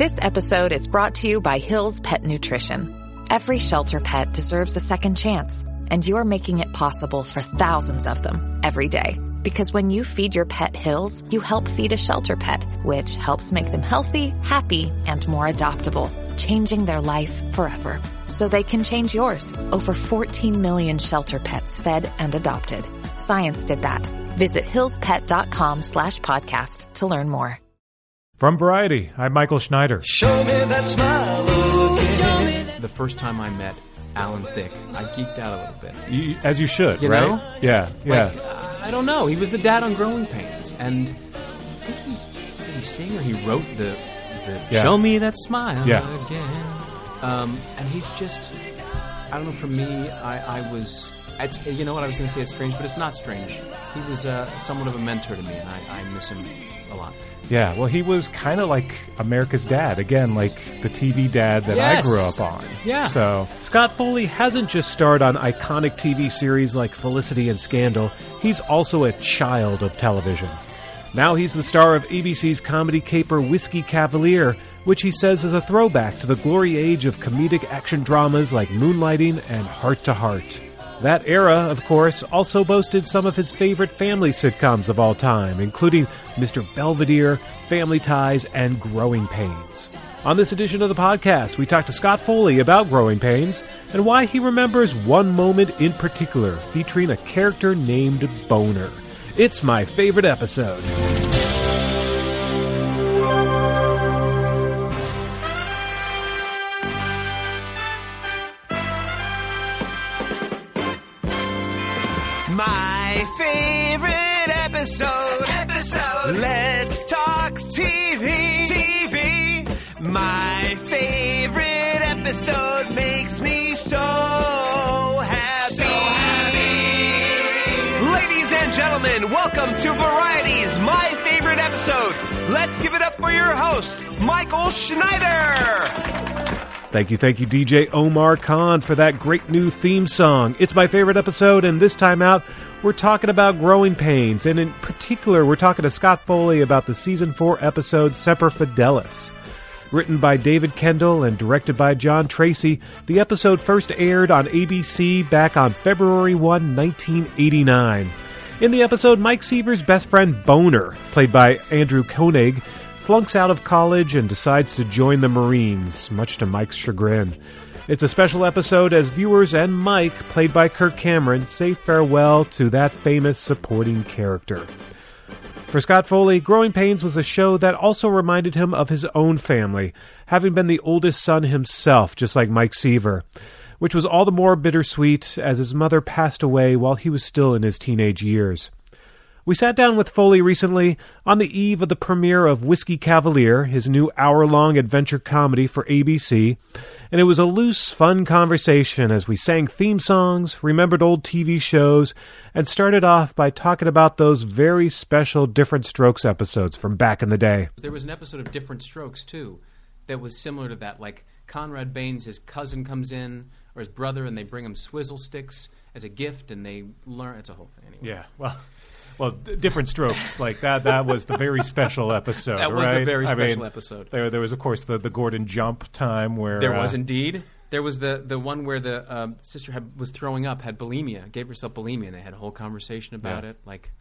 This episode is brought to you by Hill's Pet Nutrition. Every shelter pet deserves a second chance, and you're making it possible for thousands of them every day. Because when you feed your pet Hill's, you help feed a shelter pet, which helps make them healthy, happy, and more adoptable, changing their life forever. So they can change yours. Over 14 million shelter pets fed and adopted. Science did that. Visit hillspet.com/podcast to learn more. From Variety, I'm Michael Schneider. Show me that smile again. The first time I met Alan Thicke, I geeked out a little bit. As you should, You right? know? Yeah. Like, I don't know. He was the dad on Growing Pains, and I think did he sing or he wrote the Show Me That Smile Again. And he's just, I don't know. For me, I was. You know what I was going to say? It's strange, but it's not strange. He was somewhat of a mentor to me, and I miss him a lot. Yeah, well, he was kind of like America's dad. Again, like the TV dad that I grew up on. Yeah. So Scott Foley hasn't just starred on iconic TV series like Felicity and Scandal. He's also a child of television. Now he's the star of ABC's comedy caper Whiskey Cavalier, which he says is a throwback to the glory age of comedic action dramas like Moonlighting and Heart to Heart. That era, of course, also boasted some of his favorite family sitcoms of all time, including Mr. Belvedere, Family Ties, and Growing Pains. On this edition of the podcast, we talk to Scott Foley about Growing Pains and why he remembers one moment in particular featuring a character named Boner. It's my favorite episode. My favorite episode. Let's talk TV. My favorite episode makes me so happy. Ladies and gentlemen, welcome to Variety's My Favorite Episode. Let's give it up for your host, Michael Schneider. Thank you, DJ Omar Khan, for that great new theme song. It's my favorite episode, and this time out, we're talking about Growing Pains, and in particular, we're talking to Scott Foley about the Season 4 episode Semper Fidelis. Written by David Kendall and directed by John Tracy, the episode first aired on ABC back on February 1, 1989. In the episode, Mike Seaver's best friend Boner, played by Andrew Koenig, flunks out of college and decides to join the Marines, much to Mike's chagrin. It's a special episode as viewers and Mike, played by Kirk Cameron, say farewell to that famous supporting character. For Scott Foley, Growing Pains was a show that also reminded him of his own family, having been the oldest son himself, just like Mike Seaver, which was all the more bittersweet as his mother passed away while he was still in his teenage years. We sat down with Foley recently on the eve of the premiere of Whiskey Cavalier, his new hour-long adventure comedy for ABC, and it was a loose, fun conversation as we sang theme songs, remembered old TV shows, and started off by talking about those very special Different Strokes episodes from back in the day. There was an episode of Different Strokes, too, that was similar to that. Like, Conrad Baines, his cousin comes in, or his brother, and they bring him swizzle sticks as a gift, and they learn. It's a whole thing. Anyway. Yeah, well, Different Strokes, like that was the very special episode, That was right? the very special episode. There was, of course, the Gordon Jump time where... There was indeed. There was the one where the sister was throwing up, had bulimia, gave herself bulimia, and they had a whole conversation about it, like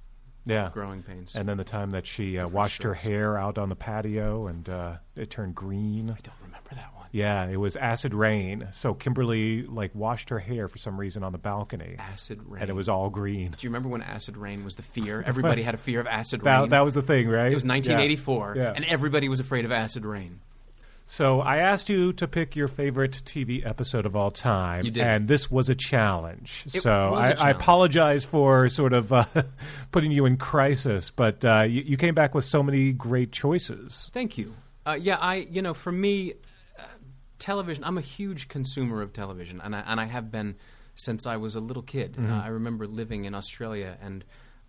Growing Pains. And then the time that she washed her hair out on the patio and it turned green. I don't remember that one. Yeah, it was acid rain. So Kimberly washed her hair for some reason on the balcony. Acid rain. And it was all green. Do you remember when acid rain was the fear? Everybody had a fear of acid rain. That was the thing, right? It was 1984, Yeah. and everybody was afraid of acid rain. So I asked you to pick your favorite TV episode of all time. You did. And this was a challenge. It was a challenge. I apologize for sort of putting you in crisis, but you came back with so many great choices. Thank you. For me, television, I'm a huge consumer of television, and I have been since I was a little kid. Mm-hmm. I remember living in Australia, and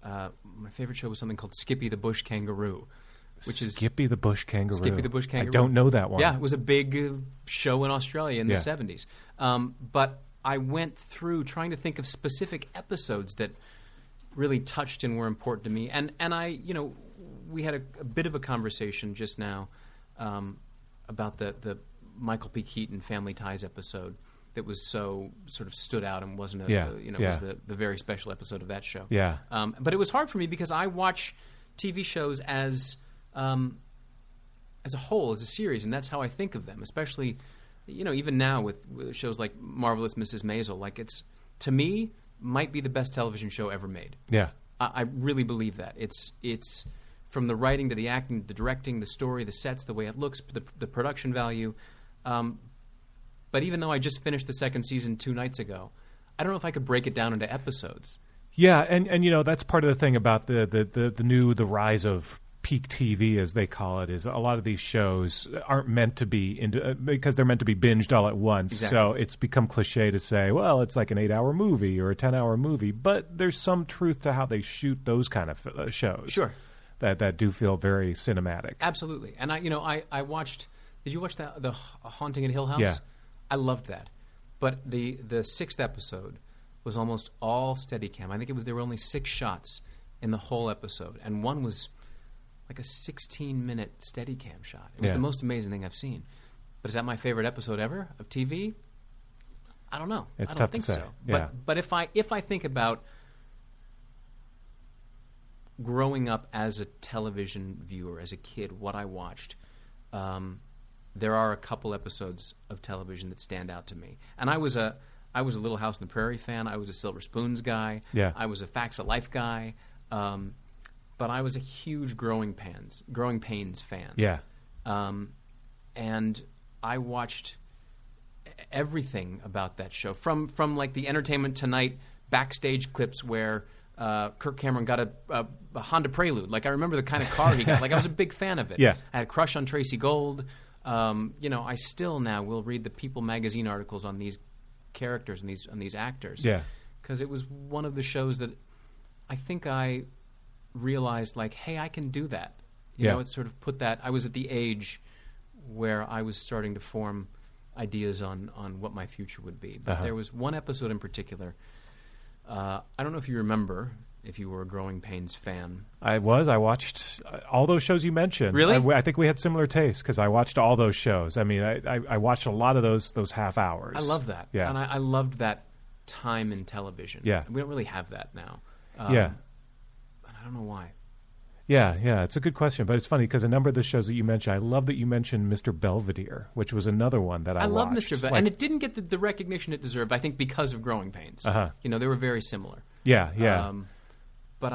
my favorite show was something called Skippy the Bush Kangaroo. Skippy the Bush Kangaroo. Skippy the Bush Kangaroo. I don't know that one. Yeah, it was a big show in Australia in the 70s. But I went through trying to think of specific episodes that really touched and were important to me. And I, we had a bit of a conversation just now about the Michael P. Keaton Family Ties episode that was so sort of stood out and wasn't was the very special episode of that show. Yeah. But it was hard for me because I watch TV shows as a whole, as a series, and that's how I think of them. Especially, even now with shows like Marvelous Mrs. Maisel, like it's, to me, might be the best television show ever made. Yeah. I really believe that. It's from the writing to the acting, the directing, the story, the sets, the way it looks, the production value. But even though I just finished the second season 2 nights ago, I don't know if I could break it down into episodes. Yeah, and that's part of the thing about the rise of peak TV, as they call it, is a lot of these shows aren't meant to be because they're meant to be binged all at once. Exactly. So it's become cliche to say, well, it's like an 8-hour movie or a 10-hour movie, but there's some truth to how they shoot those kind of shows. Sure. That do feel very cinematic. Absolutely. And I watched. Did you watch the Haunting at Hill House? Yeah. I loved that. But the 6th episode was almost all Steadicam. I think there were only 6 shots in the whole episode, and one was like a 16-minute Steadicam shot. It was the most amazing thing I've seen. But is that my favorite episode ever of TV? I don't know. It's I don't tough think to say. so. Yeah. But if I think about growing up as a television viewer, as a kid, what I watched, there are a couple episodes of television that stand out to me. And I was a Little House on the Prairie fan. I was a Silver Spoons guy. Yeah. I was a Facts of Life guy. But I was a huge Growing Pains fan. Yeah. And I watched everything about that show, from like the Entertainment Tonight backstage clips where Kirk Cameron got a Honda Prelude. Like, I remember the kind of car he got. Like, I was a big fan of it. Yeah. I had a crush on Tracy Gold. I still now will read the People magazine articles on these characters and these actors. Yeah. Because it was one of the shows that I think I realized, like, hey, I can do that. You know, it sort of put that. I was at the age where I was starting to form ideas on what my future would be. But there was one episode in particular. I don't know if you remember, if you were a Growing Pains fan. I watched all those shows you mentioned. Really? I think we had similar tastes because I watched all those shows. I mean, I watched a lot of those half hours. I love that. Yeah. And I loved that time in television. Yeah. We don't really have that now. Yeah. And I don't know why. Yeah, it's a good question, but it's funny because a number of the shows that you mentioned, I love that you mentioned Mr. Belvedere, which was another one that I watched. love Mr. Belvedere, and it didn't get the recognition it deserved, I think, because of Growing Pains. They were very similar. Yeah. But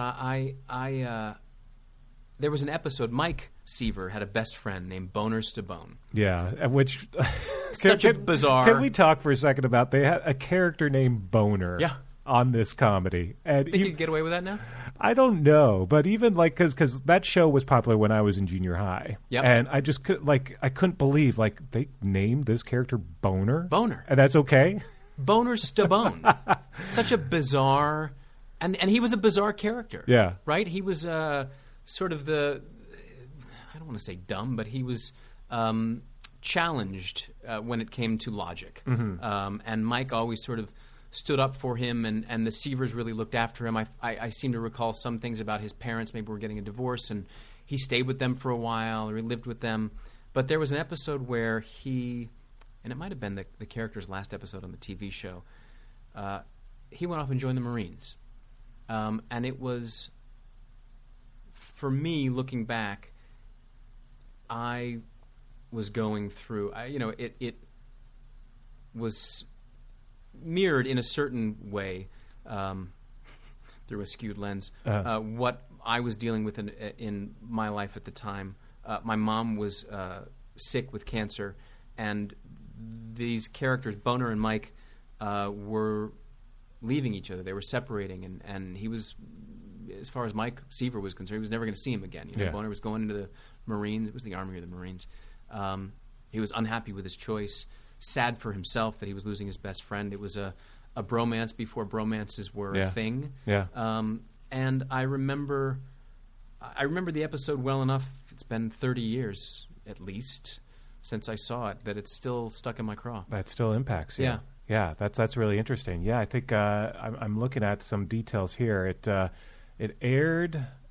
there was an episode, Mike Seaver had a best friend named Boner Stabone. Yeah, which... Such a bizarre... Can we talk for a second about, they had a character named Boner. Yeah. On this comedy. And Think you could get away with that now? I don't know, but even like because that show was popular when I was in junior high, and I just I couldn't believe they named this character Boner, and that's okay. Boner Stabone, such a bizarre, and he was a bizarre character, right? He was sort of I don't want to say dumb, but he was challenged when it came to logic, and Mike always sort of stood up for him, and the Seavers really looked after him. I seem to recall some things about his parents maybe were getting a divorce, and he stayed with them for a while, or he lived with them. But there was an episode where and it might have been the character's last episode on the TV show, he went off and joined the Marines. And it was, for me, looking back, I was going through, it was mirrored in a certain way through a skewed lens what I was dealing with in my life at the time. My mom was sick with cancer, and these characters, Boner and Mike, were leaving each other. They were separating, and he was, as far as Mike Seaver was concerned, he was never going to see him again. Boner was going into the Marines. It was the Army or the Marines. He was unhappy with his choice. Sad for himself that he was losing his best friend. It was a bromance before bromances were a thing. Yeah. And I remember the episode well enough. It's been 30 years at least since I saw it that it's still stuck in my craw. That still impacts you. Yeah. That's really interesting. Yeah, I think I'm looking at some details here. It aired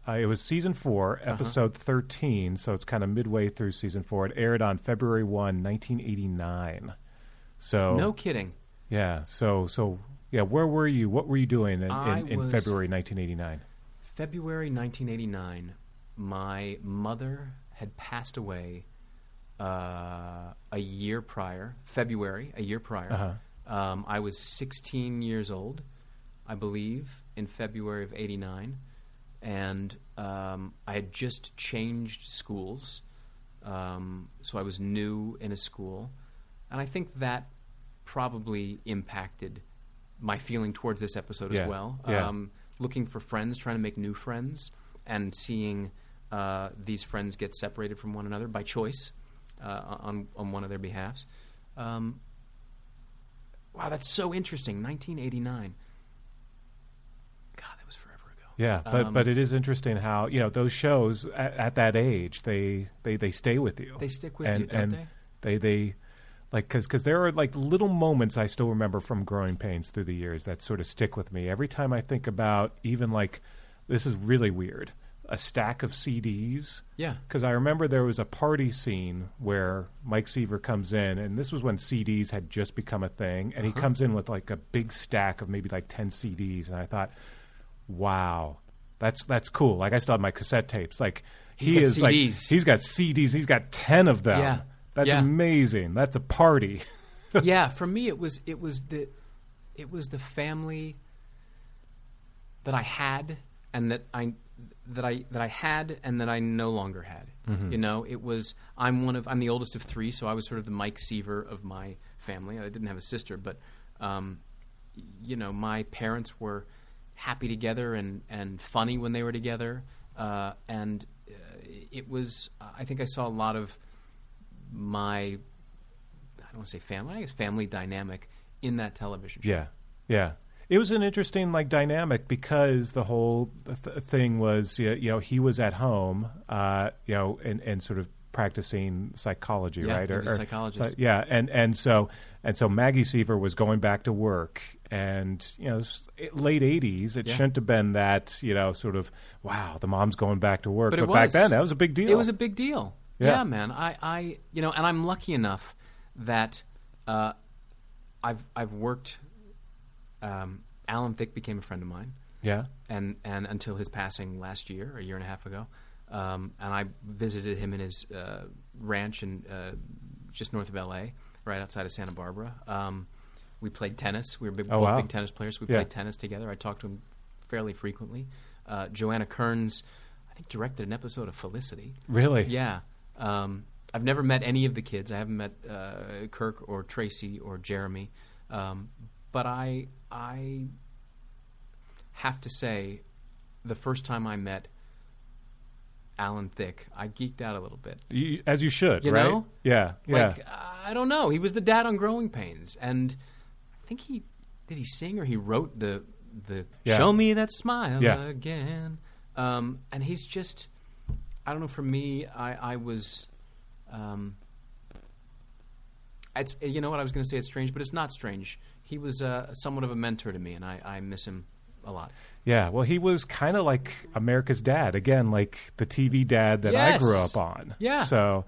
It was season 4, episode 13, so it's kind of midway through season 4. It aired on February 1, 1989. So no kidding. Yeah. So where were you? What were you doing in February 1989? February 1989, my mother had passed away a year prior. February, a year prior. I was 16 years old, I believe, in February of 89. And I had just changed schools, so I was new in a school. And I think that probably impacted my feeling towards this episode as well. Looking for friends, trying to make new friends, and seeing these friends get separated from one another by choice on one of their behalves. Wow, that's so interesting. 1989. God, that was forever ago. Yeah, but it is interesting how those shows at that age they stay with you. They stick with you, don't they? They like because there are like little moments I still remember from Growing Pains through the years that sort of stick with me. Every time I think about even like this is really weird, a stack of CDs. Yeah. Because I remember there was a party scene where Mike Seaver comes in, and this was when CDs had just become a thing, and he comes in with like a big stack of maybe like 10 CDs, and I thought, wow, that's cool. Like I still have my cassette tapes. Like he's got CDs. He's got 10 of them. Yeah. That's amazing. That's a party. Yeah, for me it was the family that I had and that I had and that I no longer had. It was I'm the oldest of 3, so I was sort of the Mike Seaver of my family. I didn't have a sister, but my parents were happy together and funny when they were together, and it was I think I saw a lot of my, I don't want to say family, I guess family dynamic in that television show. Yeah. It was an interesting like because the whole thing was, he was at home, and sort of practicing psychology, right? He was a psychologist. And so Maggie Seaver was going back to work, and late 80s, it shouldn't have been that sort of wow, the mom's going back to work, but back then that was a big deal. It was a big deal. Yeah, man. I and I'm lucky enough that I've worked. Alan Thicke became a friend of mine. Yeah, and until his passing last year, a year and a half ago, and I visited him in his ranch in just north of L.A., right outside of Santa Barbara. We played tennis. We were big tennis players. We played tennis together. I talked to him fairly frequently. Joanna Kearns, I think, directed an episode of Felicity. Really? Yeah. I've never met any of the kids. I haven't met Kirk or Tracy or Jeremy. But I have to say, the first time I met Alan Thicke, I geeked out a little bit. As you should, you right? Know? Yeah. Like, I don't know. He was the dad on Growing Pains. And I think did he sing or he wrote the Show Me That Smile Again. And he's just, I don't know, for me, I was... it's, what I was going to say, it's strange, but it's not strange. He was somewhat of a mentor to me, and I miss him a lot. Yeah, well, he was kind of like America's Dad. Again, like the TV dad that I grew up on. Yeah. So,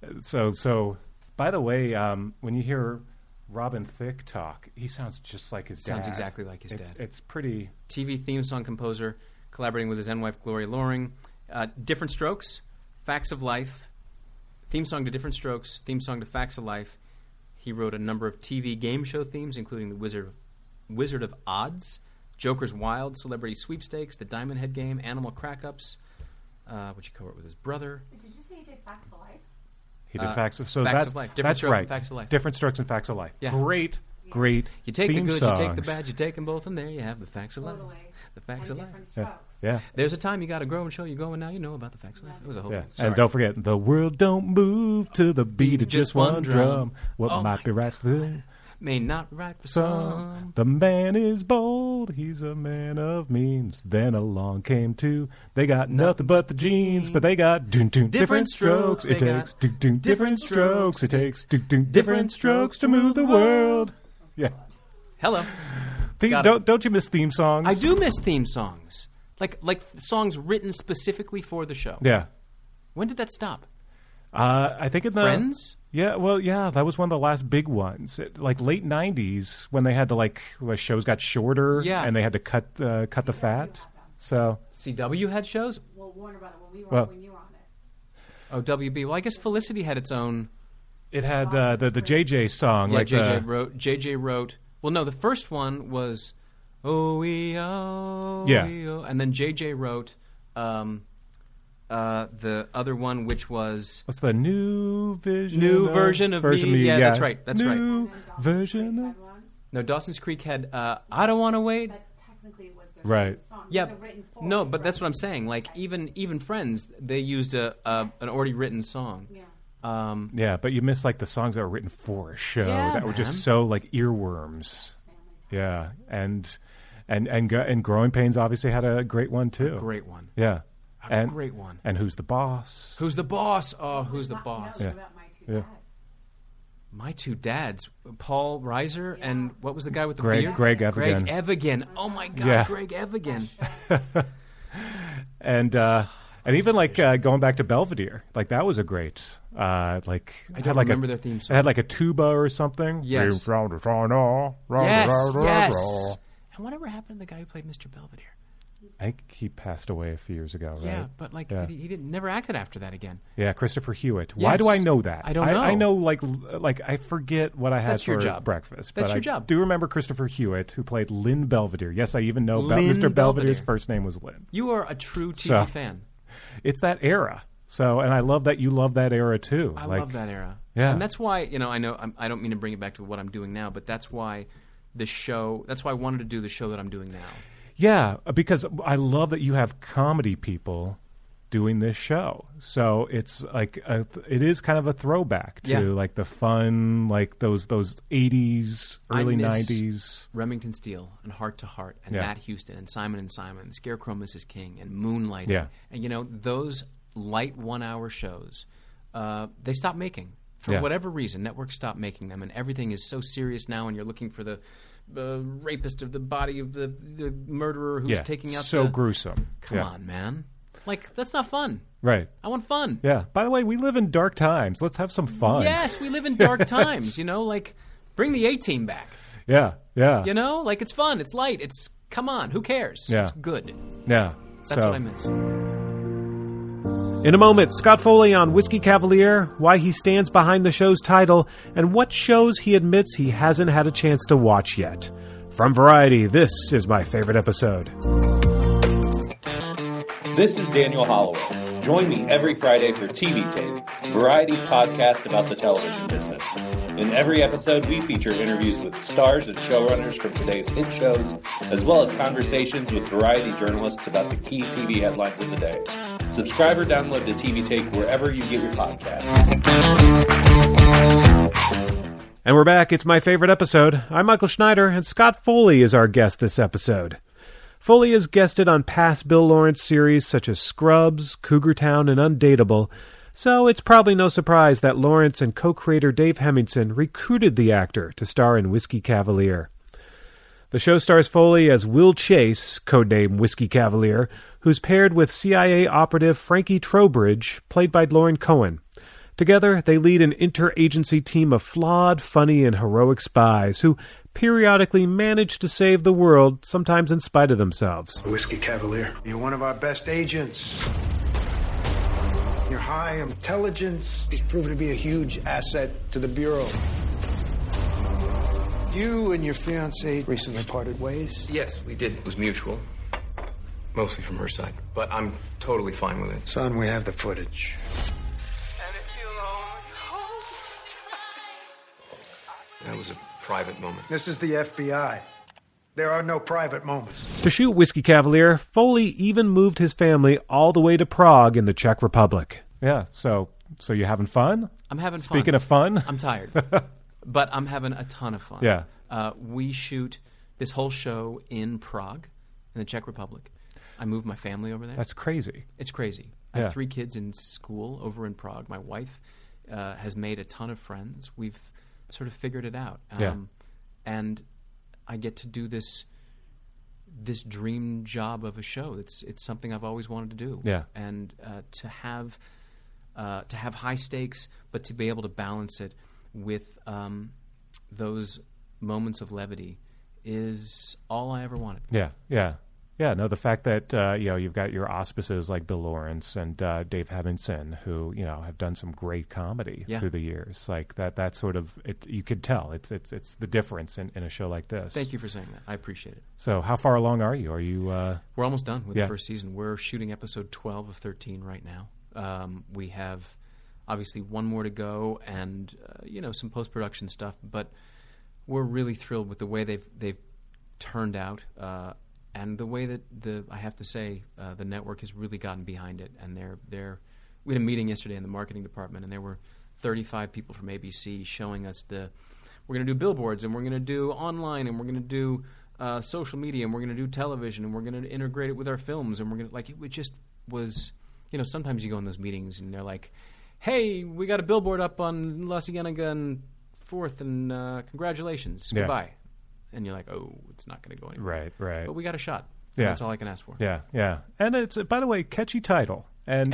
by the way, when you hear Robin Thicke talk, he sounds just like his dad. Sounds exactly like his dad. It's pretty... TV theme song composer, collaborating with his then-wife Gloria Loring. Different Strokes, Facts of Life, theme song to Different Strokes, theme song to Facts of Life. He wrote a number of TV game show themes, including The Wizard of Odds, Joker's Wild, Celebrity Sweepstakes, The Diamond Head Game, Animal Crack-Ups, which he co-wrote with his brother. Did you say he did Facts of Life? He did Facts of Life. Different Strokes and Facts of Life. Different Strokes and Facts of Life. Yeah. Great You take theme the good, songs. you take the bad, you take them both, and there you have the Facts of Life. Totally. The Facts and of different Life. strokes. Yeah. There's a time you got to grow and show you're going now. You know about the Facts of Life. It was a whole thing. Sorry. And don't forget, the world don't move to the beat of just one drum. What might be right for them may not be right for some. The man is bold, he's a man of means. Then along came two. They got nothing but the jeans, but they got different strokes. It takes different strokes. It takes different strokes to move the world. Yeah. Hello. Don't you miss theme songs? I do miss theme songs. Like songs written specifically for the show. Yeah. When did that stop? I think in the Friends? Yeah, well, yeah, that was one of the last big ones. Like late '90s, when they had to where shows got shorter, Yeah. and they had to cut the fat. So CW had shows. Well, Warner Brothers, when you were on it. Oh, WB. Well, I guess Felicity had its own. it had the JJ song, Yeah, like JJ wrote. Well, no, the first one was "Oh, Yeah. and then JJ wrote the other one, which was what's the new version of me. Yeah, that's right. That's right. New version of No, Dawson's Creek had "I Don't Want to Wait." That technically was their Right. song. Yeah, It was written for no, it, but that's right? what I'm saying. Like even Friends, they used an already written song. Yeah. Yeah, but you miss like the songs that were written for a show Yeah, that were man. just so like earworms. Yeah, and Growing Pains obviously had a great one too. Great one. Yeah, and great one. And Who's the Boss? Who's the boss? Oh, who's the boss? What about My Two Yeah. Dads? My Two Dads, Paul Reiser, and what was the guy with the beard? Greg Evigan. Greg Evigan. Oh my God, Yeah. Greg Evigan. And even like going back to Belvedere, like that was a great I don't remember their theme song. It had like a tuba or something. Yes. Yes, Yes. And whatever happened to the guy who played Mr. Belvedere? I think he passed away a few years ago, right? Yeah, but like Yeah. he didn't never acted after that again. Yeah, Christopher Hewitt. Why Yes. do I know that? I don't know. I know like I forget what I had That's for your job. breakfast. That's but your I job. do remember Christopher Hewitt, who played Lynn Belvedere. Yes, I even know Lynn Mr. Belvedere's Belvedere. first name was Lynn. You are a true TV So- fan. It's that era. So, and I love that you love that era too. I Like, love that era. Yeah. And that's why, I don't mean to bring it back to what I'm doing now, but that's why that's why I wanted to do the show that I'm doing now. Yeah, because I love that you have comedy people doing this show. So it's like it is kind of a throwback to Yeah. like the fun, like those 80s, early I miss 90s. Remington Steele and Heart to Heart and Yeah. Matt Houston and Simon, Scarecrow Mrs. King and Moonlighting. Yeah. And those light 1 hour shows, they stopped making. For Yeah. whatever reason, networks stopped making them, and everything is so serious now, and you're looking for the rapist of the body of the murderer who's Yeah, taking out so the... gruesome. Come Yeah. on, man. Like, that's not fun. Right. I want fun. Yeah. By the way, we live in dark times. Let's have some fun. Yes, we live in dark times, like, bring the A-Team back. Yeah. Yeah. Like, it's fun, it's light, it's, come on, who cares? Yeah. It's good. Yeah. That's So- what I miss. In a moment, Scott Foley on Whiskey Cavalier, why he stands behind the show's title, and what shows he admits he hasn't had a chance to watch yet. From Variety, this is my favorite episode. This is Daniel Holloway. Join me every Friday for TV Take, Variety's podcast about the television business. In every episode, we feature interviews with stars and showrunners from today's hit shows, as well as conversations with Variety journalists about the key TV headlines of the day. Subscribe or download to TV Take wherever you get your podcasts. And we're back. It's my favorite episode. I'm Michael Schneider, and Scott Foley is our guest this episode. Foley has guested on past Bill Lawrence series such as Scrubs, Cougar Town, and Undateable, so it's probably no surprise that Lawrence and co-creator Dave Hemmingson recruited the actor to star in Whiskey Cavalier. The show stars Foley as Will Chase, codename Whiskey Cavalier, who's paired with CIA operative Frankie Trowbridge, played by Lauren Cohen. Together, they lead an interagency team of flawed, funny, and heroic spies who periodically manage to save the world, sometimes in spite of themselves. Whiskey Cavalier, you're one of our best agents. Your high intelligence is proven to be a huge asset to the Bureau. You and your fiancée recently parted ways. Yes, we did. It was mutual. Mostly from her side. But I'm totally fine with it. Son, we have the footage. That was a private moment. This is the FBI. There are no private moments. To shoot Whiskey Cavalier, Foley even moved his family all the way to Prague in the Czech Republic. Yeah. So you having fun? I'm having fun. Speaking of fun, I'm tired. But I'm having a ton of fun. Yeah. We shoot this whole show in Prague, in the Czech Republic. I moved my family over there. that's crazy. It's crazy. I Yeah. have 3 kids in school over in Prague. My wife has made a ton of friends. We've sort of figured it out. Yeah. And I get to do this this dream job of a show. It's something I've always wanted to do. Yeah. And to have high stakes, but to be able to balance it with those moments of levity is all I ever wanted. Yeah, yeah. Yeah, no, the fact that you've got your auspices like Bill Lawrence and Dave Hemmingson, who have done some great comedy through the years, like that sort of you could tell it's the difference in a show like this. Thank you for saying that. I appreciate it. So, how far along are you? Are you? We're almost done with the first season. We're shooting episode 12 of 13 right now. We have obviously one more to go, and some post-production stuff, but we're really thrilled with the way they've turned out. And the way that I have to say, the network has really gotten behind it, and we had a meeting yesterday in the marketing department, and there were 35 people from ABC showing us we're going to do billboards, and we're going to do online, and we're going to do social media, and we're going to do television, and we're going to integrate it with our films, and we're going to it just was, sometimes you go in those meetings and they're like, hey, we got a billboard up on La Cienega and 4th, and congratulations, goodbye. And you're like, oh, it's not going to go anywhere. Right. But we got a shot. Yeah. That's all I can ask for. Yeah. And it's, by the way, catchy title. And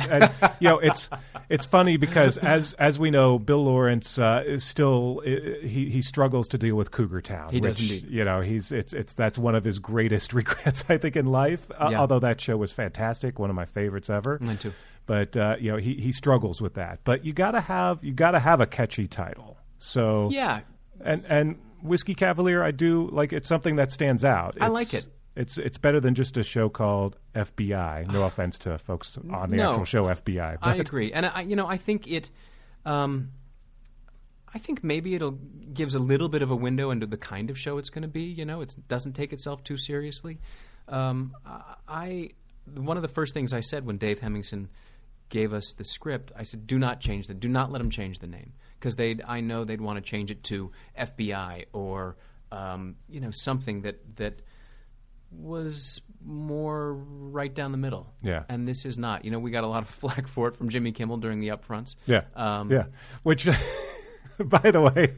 it's funny because as we know, Bill Lawrence is still he struggles to deal with Cougar Town. He does indeed. That's one of his greatest regrets, I think, in life. Although that show was fantastic, one of my favorites ever. Mine too. But he struggles with that. But you gotta have a catchy title. So yeah. And Whiskey Cavalier, I do like. It's something that stands out. I like it. It's better than just a show called FBI. No offense to folks on the actual show FBI. But. I agree, and I think it. I think maybe it'll gives a little bit of a window into the kind of show it's going to be. It doesn't take itself too seriously. One of the first things I said when Dave Hemmingson gave us the script, I said, do not let him change the name, because I know they'd want to change it to FBI or something that was more right down the middle. Yeah. And this is not. We got a lot of flack for it from Jimmy Kimmel during the upfronts. Yeah. Which, by the way,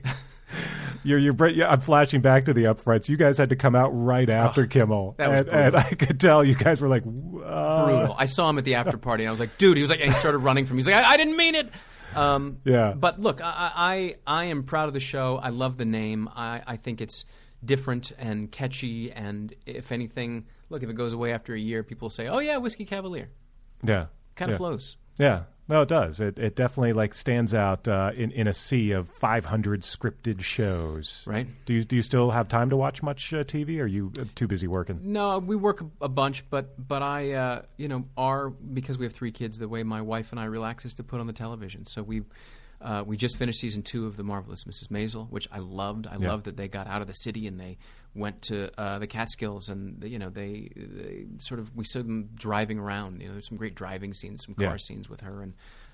I'm flashing back to the upfronts. You guys had to come out right after Kimmel. That was brutal. And I could tell you guys were like, brutal. I saw him at the after party, and I was like, dude, and he started running from me. He's like, I didn't mean it. But look, I am proud of the show. I love the name. I think it's different and catchy, and if anything, look, if it goes away after a year, people say, oh yeah, Whiskey Cavalier. Yeah. Kind of flows. Yeah. No, it does. It definitely stands out in a sea of 500 scripted shows. Right. Do you still have time to watch much TV? Or are you too busy working? No, we work a bunch, but I because we have 3 kids, the way my wife and I relax is to put on the television. So we just finished season 2 of The Marvelous Mrs. Maisel, which I loved. I loved that they got out of the city and they went to the Catskills, and they sort of, we saw them driving around. There's some great driving scenes, some car scenes with her,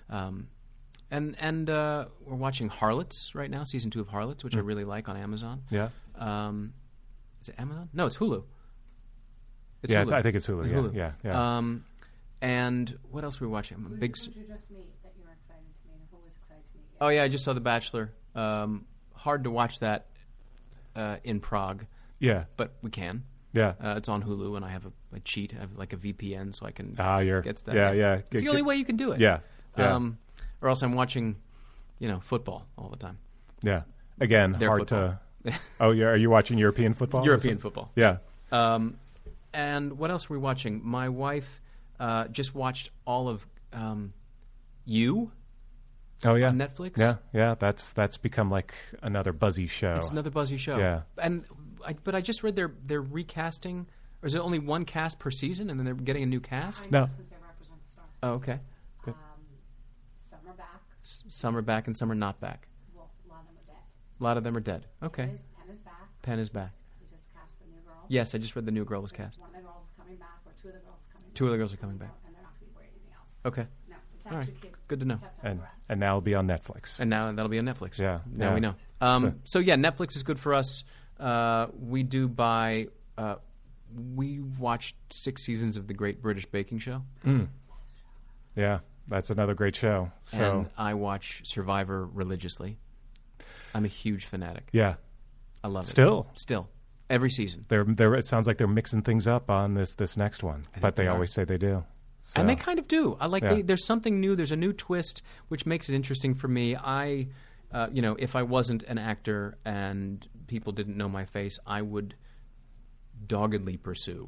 and we're watching Harlots right now, season 2 of Harlots, which I really like, on Amazon. Yeah. Is it Amazon? No, it's Hulu. Hulu. I think it's Hulu. Hulu. Yeah. And what else were we watching? Who did you just meet that you were excited to meet? Who was excited to meet you? Oh yeah, I just saw The Bachelor. Hard to watch that in Prague. Yeah, but we can. Yeah, it's on Hulu, and I have a cheat. I have like a VPN, so I can get stuff. Yeah. It's the only way you can do it. Yeah. Or else I'm watching, football all the time. Yeah. Again, Their hard football. to. Oh yeah, are you watching European football? European football. Yeah. And what else were we watching? My wife just watched all of You. Oh yeah, on Netflix. Yeah. That's become like another buzzy show. It's another buzzy show. Yeah. But I just read they're recasting. Or is it only one cast per season, and then they're getting a new cast? No. Since they represent the star. Oh, okay. Some are back. Some are back, and some are not back. Well, a lot of them are dead. A lot of them are dead. Okay. Penn is back. Penn is back. We just cast the new girl. Yes, I just read the new girl was cast. One of the girls is coming back, or 2 of the girls are coming back. 2 of the girls are coming back. And they're not going to be wearing anything else. Okay. No, it's All right. actually Good to know. And now it'll be on Netflix. And now that'll be on Netflix. Yeah. Now we know. So yeah, Netflix is good for us. We do buy. We watched 6 seasons of The Great British Baking Show. Yeah, that's another great show. So. And I watch Survivor religiously. I'm a huge fanatic. Yeah. I love it. Still. Every season. It sounds like they're mixing things up on this next one, but they always say they do. So. And they kind of do. I like there's something new. There's a new twist, which makes it interesting for me. If I wasn't an actor and people didn't know my face, I would doggedly pursue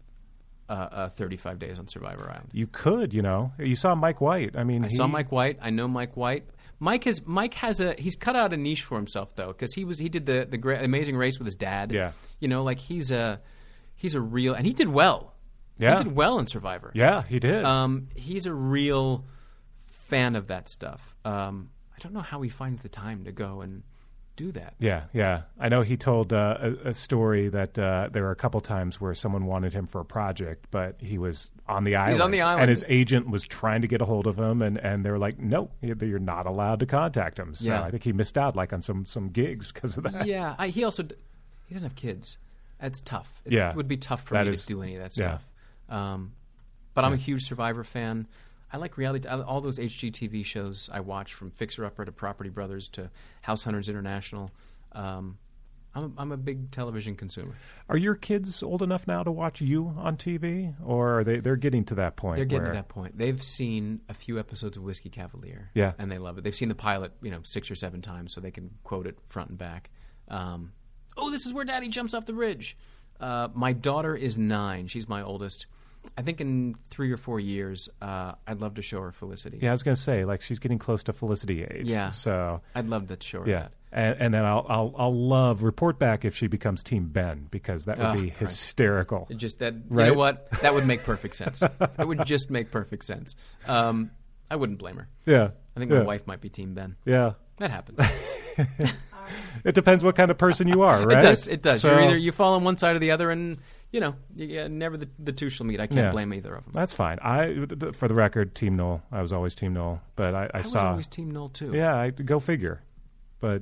35 Days on Survivor Island. You could, You saw Mike White. I saw Mike White. I know Mike White. He's cut out a niche for himself though, because he did the great Amazing Race with his dad. Yeah. He's a real, and he did well. Yeah. He did well in Survivor. Yeah, he did. He's a real fan of that stuff. I don't know how he finds the time to go and do that. Yeah. I know he told a story that there were a couple times where someone wanted him for a project, but he was on the island. He's on the island. And his agent was trying to get a hold of him, and they were like, no, you're not allowed to contact him. So I think he missed out on some gigs because of that. Yeah. He doesn't have kids. That's tough. It would be tough for me to do any of that stuff. But I'm a huge Survivor fan. I like reality. All those HGTV shows I watch, from Fixer Upper to Property Brothers to House Hunters International. I'm a big television consumer. Are your kids old enough now to watch you on TV, or are they're getting to that point? They're getting to that point. They've seen a few episodes of Whiskey Cavalier, and they love it. They've seen the pilot, 6 or 7 times, so they can quote it front and back. This is where Daddy jumps off the ridge. My daughter is 9. She's my oldest. I think in 3 or 4 years, I'd love to show her Felicity. Yeah, I was going to say, she's getting close to Felicity age. Yeah, so I'd love to show her that. And then I'll report back if she becomes Team Ben, because that would be hysterical. You right? know what? That would make perfect sense. It would just make perfect sense. I wouldn't blame her. Yeah, I think my wife might be Team Ben. Yeah, that happens. It depends what kind of person you are, right? It does. So, you fall on one side or the other, and never the two shall meet. I can't blame either of them. That's fine. For the record, Team Noel. I was always Team Noel, but I was always Team Noel too. Yeah, go figure. But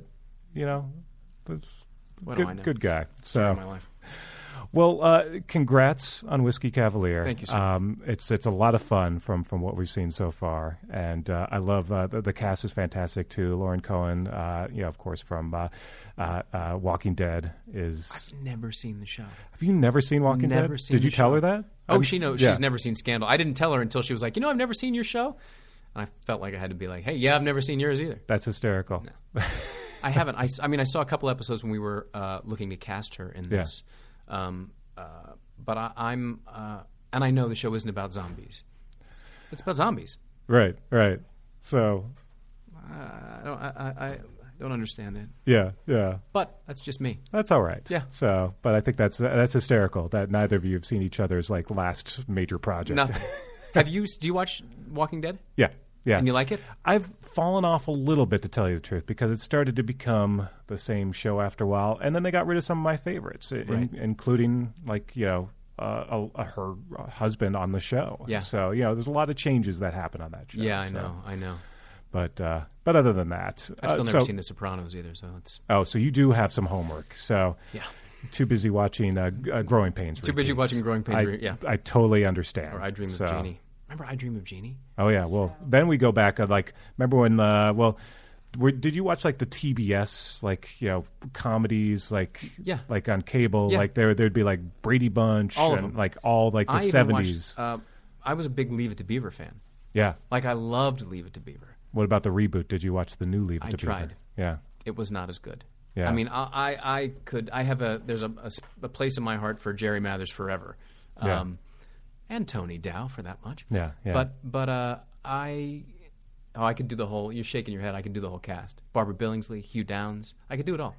what do I know? Good guy. So, my life. Well, congrats on Whiskey Cavalier. Thank you, sir. It's a lot of fun from what we've seen so far, and I love the cast is fantastic too. Lauren Cohen, of course, from Walking Dead is. I've never seen the show. Have you never seen Walking Dead? Never seen. Did you tell her that? Oh, she knows. Yeah. She's never seen Scandal. I didn't tell her until she was like, I've never seen your show. And I felt like I had to be like, hey, I've never seen yours either. That's hysterical. No. I haven't. I saw a couple episodes when we were looking to cast her in this. But I'm and I know the show isn't about zombies. It's about zombies. Right. So I don't understand it. Yeah. But that's just me. That's all right. Yeah. So, but I think that's hysterical that neither of you have seen each other's last major project. Nothing. Do you watch Walking Dead? Yeah. And you like it? I've fallen off a little bit, to tell you the truth, because it started to become the same show after a while, and then they got rid of some of my favorites, including her husband on the show. Yeah. So there's a lot of changes that happen on that show. Yeah, I know. But other than that, I've still never seen The Sopranos either. So it's so you do have some homework. So yeah. Too busy watching Growing Pains. Too busy watching Growing Pains. I totally understand. Or I Dream of Jeannie. Remember I Dream of Jeannie? Oh yeah. Well, then we go back. Remember when? Did you watch the TBS comedies like on cable? Yeah. There'd be Brady Bunch all and all the 70s. I was a big Leave It to Beaver fan. Yeah. I loved Leave It to Beaver. What about the reboot? Did you watch the new Leave It to Beaver? I tried. Yeah. It was not as good. Yeah. I mean, there's a place in my heart for Jerry Mathers forever. Yeah. And Tony Dow for that much. Yeah. But I could do the whole. You're shaking your head. I could do the whole cast. Barbara Billingsley, Hugh Downs. I could do it all.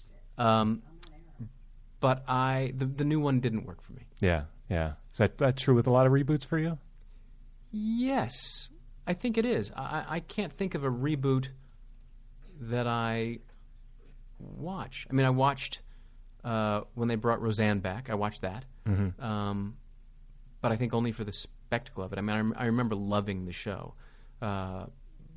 But the new one didn't work for me. Yeah. Is that true with a lot of reboots for you? Yes, I think it is. I can't think of a reboot that I watch. I mean, I watched when they brought Roseanne back. I watched that. Mm-hmm. But I think only for the spectacle of it. I mean, I remember loving the show. But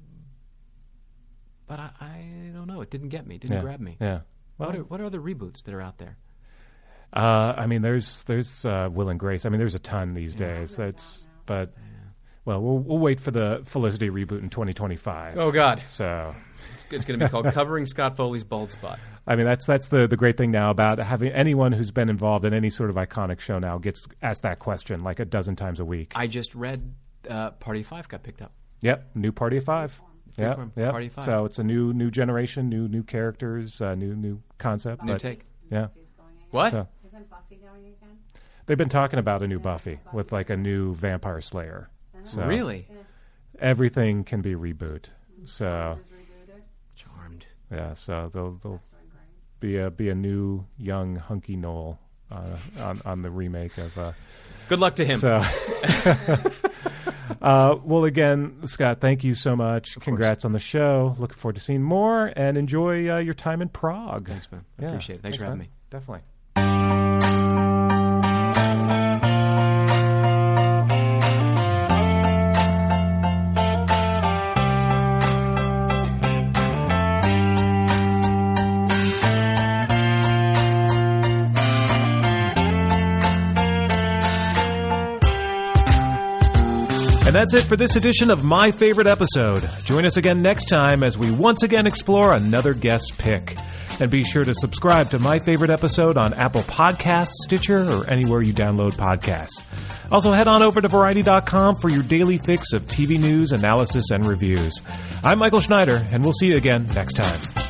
I don't know. It didn't get me. It didn't grab me. Yeah. Well, what are other reboots that are out there? I mean, there's Will and Grace. I mean, there's a ton these days. Well, we'll wait for the Felicity reboot in 2025. Oh God! So It's going to be called Covering Scott Foley's Bald Spot. I mean, that's the great thing now about having anyone who's been involved in any sort of iconic show now gets asked that question like a dozen times a week. I just read Party of Five got picked up. Yep, new Party of Five. Yep. Party of Five. So it's a new generation, new characters, new concept. New take. Yeah. What? So, Isn't Buffy going again? they've been talking about a new Buffy with like a new Vampire Slayer. So Really? everything can be reboot. So Charmed. yeah, so they'll be a new young hunky Noel on the remake of. Good luck to him. So, well, again, Scott, thank you so much. Congrats on the show. Looking forward to seeing more, and enjoy your time in Prague. Thanks, man. I appreciate it. Thanks for having me. Definitely. And that's it for this edition of My Favorite Episode. Join us again next time as we once again explore another guest pick. And be sure to subscribe to My Favorite Episode on Apple Podcasts, Stitcher, or anywhere you download podcasts. Also, head on over to Variety.com for your daily fix of TV news, analysis, and reviews. I'm Michael Schneider, and we'll see you again next time.